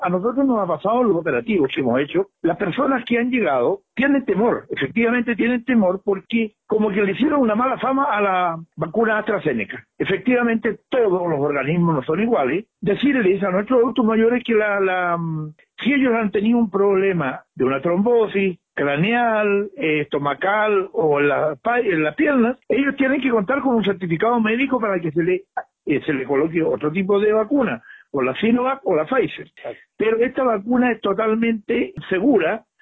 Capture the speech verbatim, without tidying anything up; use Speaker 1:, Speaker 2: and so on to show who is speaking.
Speaker 1: A nosotros nos ha pasado en los operativos que hemos hecho. Las personas que han llegado tienen temor, efectivamente tienen temor porque como que le hicieron una mala fama a la vacuna AstraZeneca. Efectivamente todos los organismos no son iguales. Decirles a nuestros adultos mayores que la, la, si ellos han tenido un problema de una trombosis craneal, eh, estomacal o en la, en las piernas, ellos tienen que contar con un certificado médico para que se le, eh, se le coloque otro tipo de vacuna, o la Sinovac o la Pfizer. Pero esta vacuna es totalmente segura